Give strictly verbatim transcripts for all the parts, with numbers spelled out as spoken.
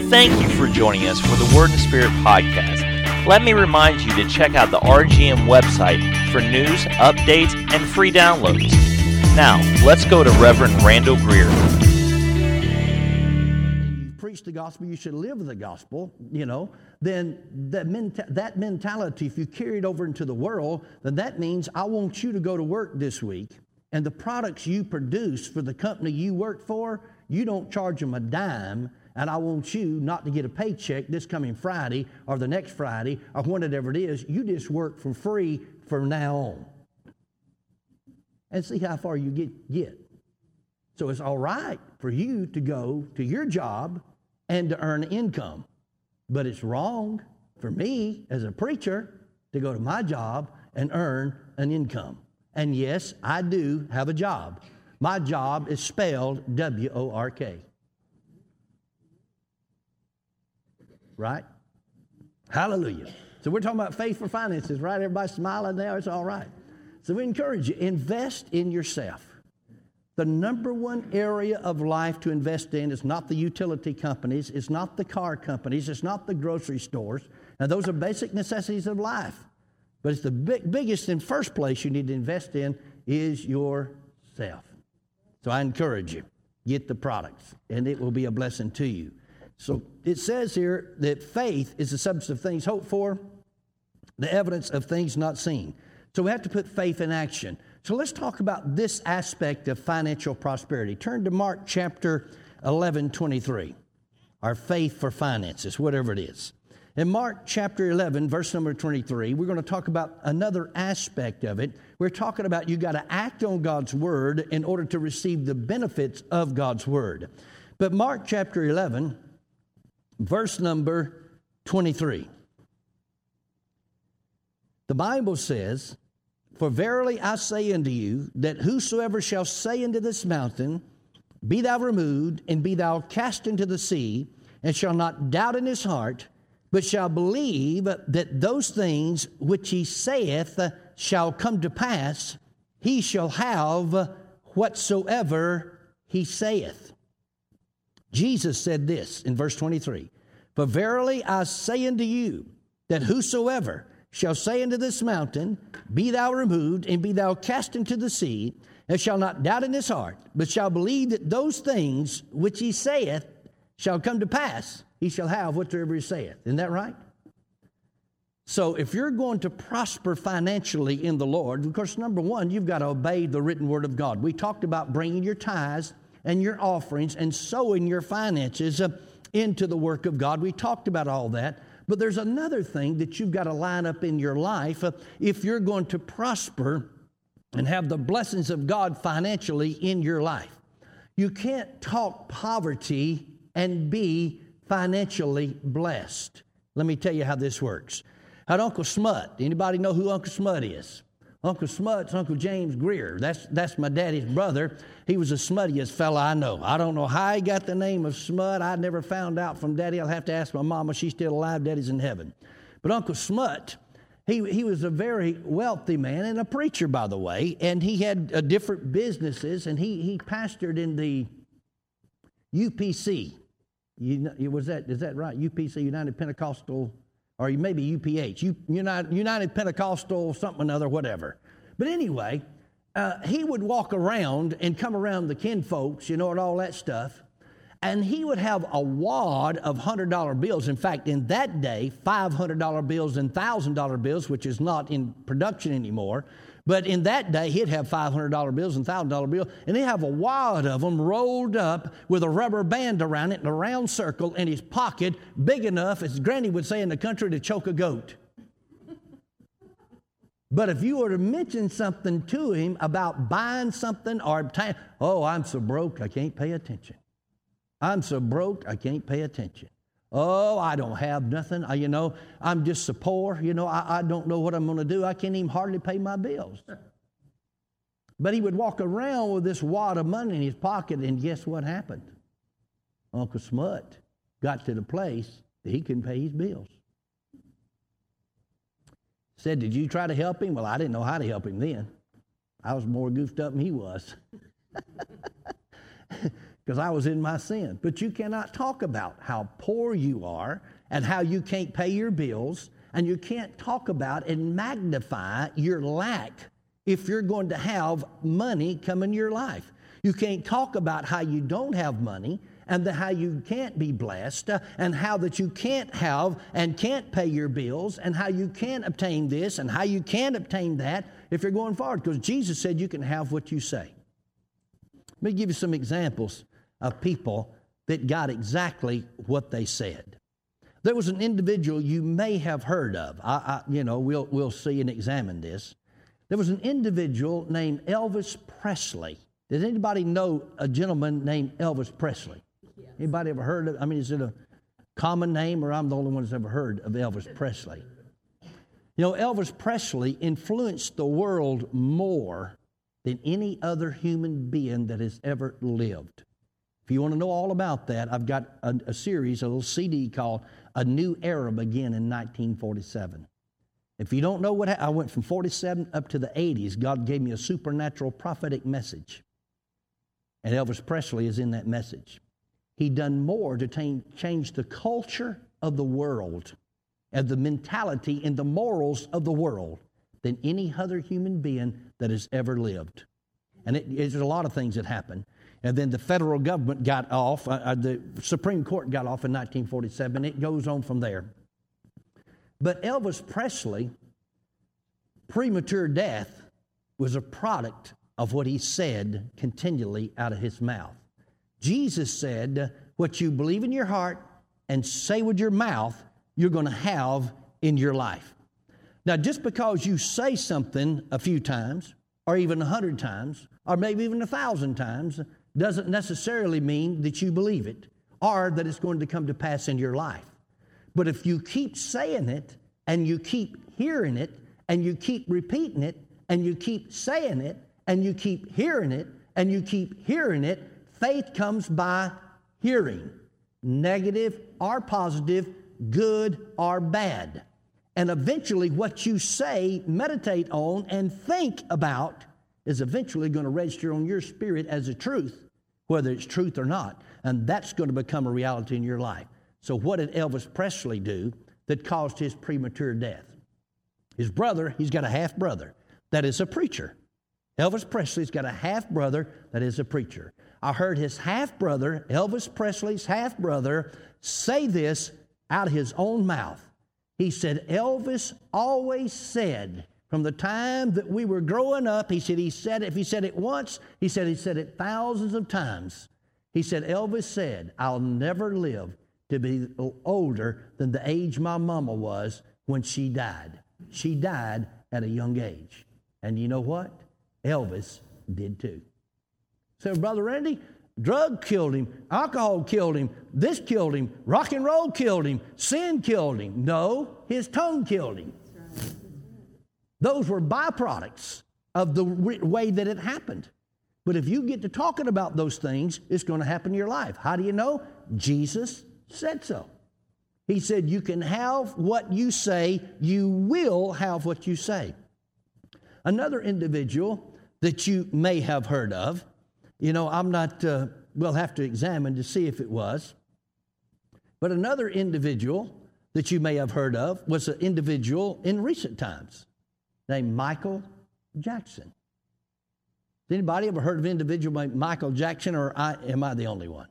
Thank you for joining us for the Word and Spirit podcast. Let me remind you to check out the R G M website for news, updates, and free downloads. Now, let's go to Reverend Randall Greer. You preach the gospel, you should live the gospel, you know. Then that, menta- that mentality, if you carry it over into the world, then that means I want you to go to work this week, and the products you produce for the company you work for, you don't charge them a dime, and I want you not to get a paycheck this coming Friday or the next Friday or whenever it is. You just work for free from now on. And see how far you get. get. So it's all right for you to go to your job and to earn income. But it's wrong for me as a preacher to go to my job and earn an income. And yes, I do have a job. My job is spelled W O R K. Right? Hallelujah. So we're talking about faith for finances, right? Everybody's smiling now. It's all right. So we encourage you, invest in yourself. The number one area of life to invest in is not the utility companies. It's not the car companies. It's not the grocery stores. Now, those are basic necessities of life. But it's the big, biggest and first place you need to invest in is yourself. So I encourage you, get the products, and it will be a blessing to you. So it says here that faith is the substance of things hoped for, the evidence of things not seen. So we have to put faith in action. So let's talk about this aspect of financial prosperity. Turn to Mark chapter eleven, twenty-three. Our faith for finances, whatever it is. In Mark chapter eleven, verse number twenty-three, we're going to talk about another aspect of it. We're talking about you got to act on God's word in order to receive the benefits of God's word. But Mark chapter eleven, verse number twenty-three. The Bible says, "For verily I say unto you, that whosoever shall say unto this mountain, Be thou removed, and be thou cast into the sea, and shall not doubt in his heart, but shall believe that those things which he saith shall come to pass, he shall have whatsoever he saith." Jesus said this in verse twenty-three, "For verily I say unto you, that whosoever shall say unto this mountain, Be thou removed, and be thou cast into the sea, and shall not doubt in his heart, but shall believe that those things which he saith shall come to pass, he shall have whatsoever he saith." Isn't that right? So if you're going to prosper financially in the Lord, of course, number one, you've got to obey the written word of God. We talked about bringing your tithes and your offerings and sowing your finances uh, into the work of God. We talked about all that. But there's another thing that you've got to line up in your life uh, if you're going to prosper and have the blessings of God financially in your life. You can't talk poverty and be financially blessed. Let me tell you how this works. Had Uncle Smut. Anybody know who Uncle Smut is? Uncle Smut's Uncle James Greer. That's that's my daddy's brother. He was the smuttiest fella I know. I don't know how he got the name of Smut. I never found out from Daddy. I'll have to ask my mama. She's still alive. Daddy's in heaven. But Uncle Smut, he, he was a very wealthy man and a preacher, by the way. And he had uh, different businesses, and he he pastored in the U P C. You, was that is that right? U P C, United Pentecostal, or maybe U P H, United, United Pentecostal something or another, whatever. But anyway, uh, he would walk around and come around the kinfolks, you know, and all that stuff, and he would have a wad of one hundred dollar bills. In fact, in that day, five hundred dollar bills and one thousand dollar bills, which is not in production anymore, but in that day, he'd have five hundred dollar bills and one thousand dollar bills, and he'd have a wad of them rolled up with a rubber band around it in a round circle in his pocket, big enough, as Granny would say in the country, to choke a goat. But if you were to mention something to him about buying something or obtaining, "Oh, I'm so broke, I can't pay attention. I'm so broke, I can't pay attention. Oh, I don't have nothing. I, you know, I'm just so poor. You know, I, I don't know what I'm going to do. I can't even hardly pay my bills." But he would walk around with this wad of money in his pocket, and guess what happened? Uncle Smut got to the place that he couldn't pay his bills. Said, "Did you try to help him?" "Well, I didn't know how to help him then. I was more goofed up than he was." because I was in my sin. But you cannot talk about how poor you are and how you can't pay your bills, and you can't talk about and magnify your lack if you're going to have money come in your life. You can't talk about how you don't have money and the, how you can't be blessed uh, and how that you can't have and can't pay your bills and how you can't obtain this and how you can't obtain that if you're going forward, because Jesus said you can have what you say. Let me give you some examples of people that got exactly what they said. There was an individual you may have heard of. I, I, you know, we'll, we'll see and examine this. There was an individual named Elvis Presley. Did anybody know a gentleman named Elvis Presley? Yes. Anybody ever heard of, I mean, is it a common name, or I'm the only one that's ever heard of Elvis Presley? You know, Elvis Presley influenced the world more than any other human being that has ever lived. If you want to know all about that, I've got a, a series, a little C D called A New Era Began in nineteen forty-seven. If you don't know what happened, I went from forty-seven up to the eighties. God gave me a supernatural prophetic message. And Elvis Presley is in that message. He done more to t- change the culture of the world and the mentality and the morals of the world than any other human being that has ever lived. And it, there's a lot of things that happened. And then the federal government got off, uh, the Supreme Court got off in nineteen forty-seven. It goes on from there. But Elvis Presley, premature death was a product of what he said continually out of his mouth. Jesus said, what you believe in your heart and say with your mouth, you're going to have in your life. Now, just because you say something a few times, or even a hundred times, or maybe even a thousand times, doesn't necessarily mean that you believe it, or that it's going to come to pass in your life. But if you keep saying it, and you keep hearing it, and you keep repeating it, and you keep saying it, and you keep hearing it, and you keep hearing it, faith comes by hearing, negative or positive, good or bad. And eventually what you say, meditate on, and think about is eventually going to register on your spirit as a truth, whether it's truth or not. And that's going to become a reality in your life. So what did Elvis Presley do that caused his premature death? His brother, he's got a half-brother that is a preacher. Elvis Presley's got a half-brother that is a preacher. I heard his half-brother, Elvis Presley's half-brother, say this out of his own mouth. He said, Elvis always said, from the time that we were growing up, he said, he said, if he said it once, he said he said it thousands of times. He said, Elvis said, I'll never live to be older than the age my mama was when she died. She died at a young age. And you know what? Elvis did too. So, Brother Randy, drug killed him, alcohol killed him, this killed him, rock and roll killed him, sin killed him. No, his tongue killed him. Those were byproducts of the way that it happened. But if you get to talking about those things, it's going to happen in your life. How do you know? Jesus said so. He said, you can have what you say, you will have what you say. Another individual that you may have heard of, you know, I'm not, uh, we'll have to examine to see if it was, but another individual that you may have heard of was an individual in recent times named Michael Jackson. Has anybody ever heard of an individual named Michael Jackson, or I, am I the only one?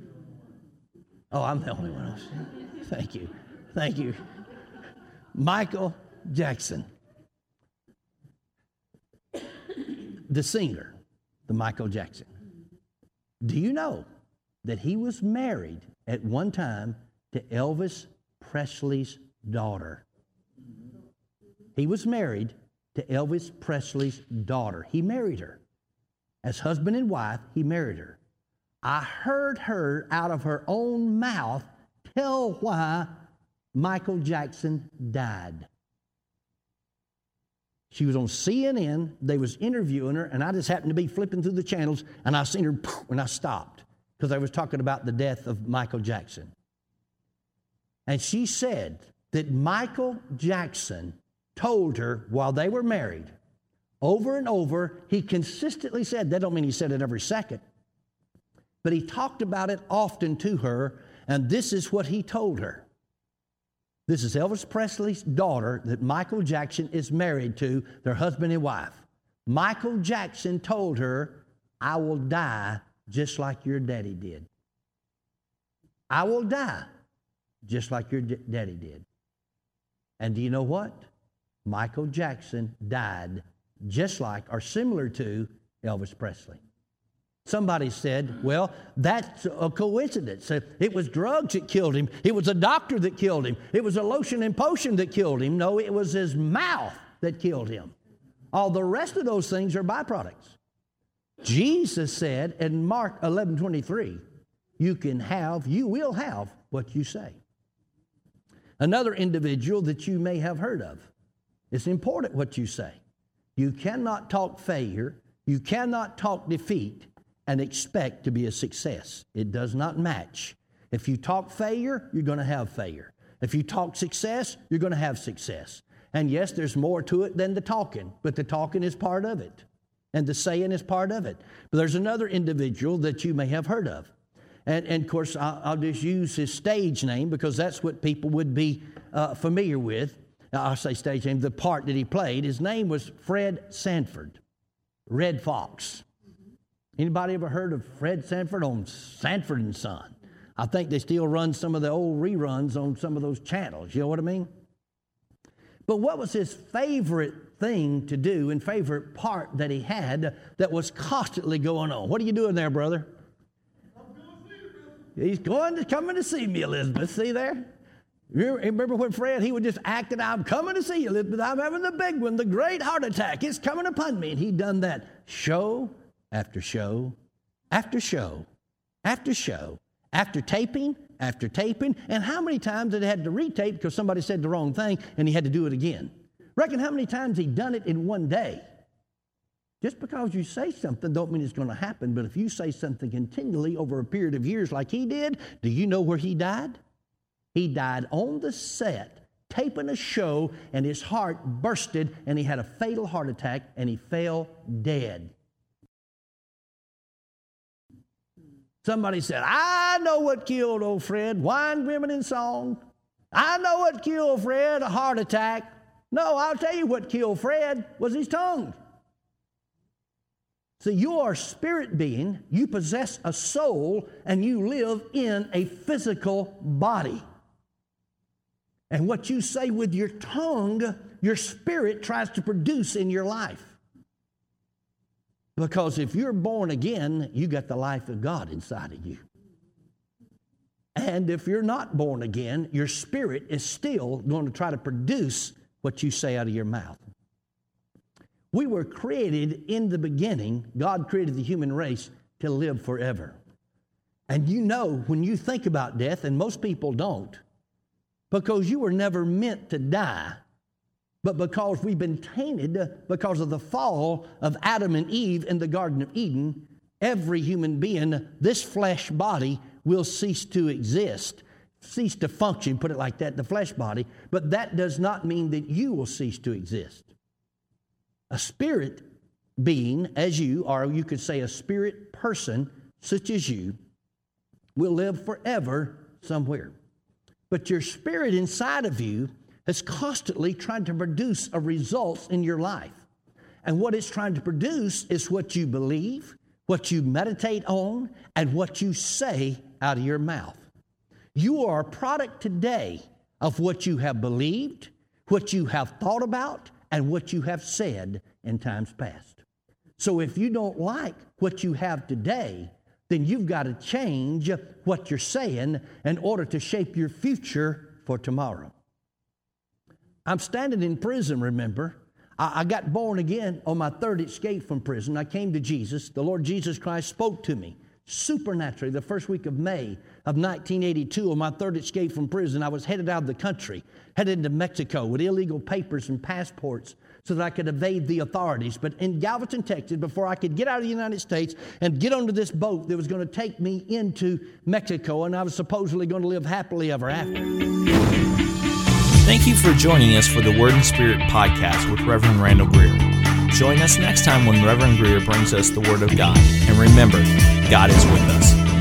Oh, I'm the only one. Thank you. Thank you. Michael Jackson. The singer, the Michael Jackson. Do you know that he was married at one time to Elvis Presley's daughter? He was married to Elvis Presley's daughter. He married her. As husband and wife, he married her. I heard her out of her own mouth tell why Michael Jackson died. She was on C N N. They was interviewing her, and I just happened to be flipping through the channels, and I seen her, and I stopped because they was talking about the death of Michael Jackson. And she said that Michael Jackson told her while they were married, over and over, he consistently said, that don't mean he said it every second. but he talked about it often to her, and this is what he told her. This is Elvis Presley's daughter that Michael Jackson is married to, their husband and wife. Michael Jackson told her, I will die just like your daddy did. I will die just like your d- daddy did. And do you know what? Michael Jackson died just like or similar to Elvis Presley. Somebody said, well, that's a coincidence. It was drugs that killed him. It was a doctor that killed him. It was a lotion and potion that killed him. No, it was his mouth that killed him. All the rest of those things are byproducts. Jesus said in Mark eleven twenty-three, you can have, you will have what you say. Another individual that you may have heard of. It's important what you say. You cannot talk failure. You cannot talk defeat and expect to be a success. It does not match. If you talk failure, you're going to have failure. If you talk success, you're going to have success. And yes, there's more to it than the talking, but the talking is part of it. And the saying is part of it. But there's another individual that you may have heard of. And, and of course, I'll, I'll just use his stage name because that's what people would be uh, familiar with. I'll say stage name, the part that he played. His name was Fred Sanford, Red Fox. Anybody ever heard of Fred Sanford on Sanford and Son? I think they still run some of the old reruns on some of those channels. You know what I mean? But what was his favorite thing to do and favorite part that he had that was constantly going on? What are you doing there, brother? He's going to coming to see me, Elizabeth. See there? You remember when Fred, he would just act it, I'm coming to see you, Elizabeth. I'm having the big one, the great heart attack. It's coming upon me. And he'd done that show after show after show after show after taping after taping. And how many times did he had to retape because somebody said the wrong thing and he had to do it again? Reckon how many times he'd done it in one day. Just because you say something don't mean it's going to happen. But if you say something continually over a period of years like he did, do you know where he died? He died on the set, taping a show, and his heart bursted, and he had a fatal heart attack, and he fell dead. Somebody said, I know what killed old Fred, wine, women, and song. I know what killed Fred, a heart attack. No, I'll tell you what killed Fred was his tongue. So you are a spirit being, you possess a soul, and you live in a physical body. And what you say with your tongue, your spirit tries to produce in your life. Because if you're born again, you got the life of God inside of you. And if you're not born again, your spirit is still going to try to produce what you say out of your mouth. We were created in the beginning, God created the human race to live forever. And you know, when you think about death, and most people don't, because you were never meant to die, but because we've been tainted because of the fall of Adam and Eve in the Garden of Eden, every human being, this flesh body will cease to exist, cease to function, put it like that, the flesh body, but that does not mean that you will cease to exist. A spirit being, as you, or you could say a spirit person, such as you, will live forever somewhere. But your spirit inside of you is constantly trying to produce a result in your life. And what it's trying to produce is what you believe, what you meditate on, and what you say out of your mouth. You are a product today of what you have believed, what you have thought about, and what you have said in times past. So if you don't like what you have today, then you've got to change what you're saying in order to shape your future for tomorrow. I'm standing in prison, remember. I, I got born again on my third escape from prison. I came to Jesus. The Lord Jesus Christ spoke to me supernaturally the first week of May of nineteen eighty-two on my third escape from prison. I was headed out of the country, headed into Mexico with illegal papers and passports so that I could evade the authorities. But in Galveston, Texas, before I could get out of the United States and get onto this boat that was going to take me into Mexico, and I was supposedly going to live happily ever after. Thank you for joining us for the Word and Spirit podcast with Reverend Randall Greer. Join us next time when Reverend Greer brings us the Word of God. And remember, God is with us.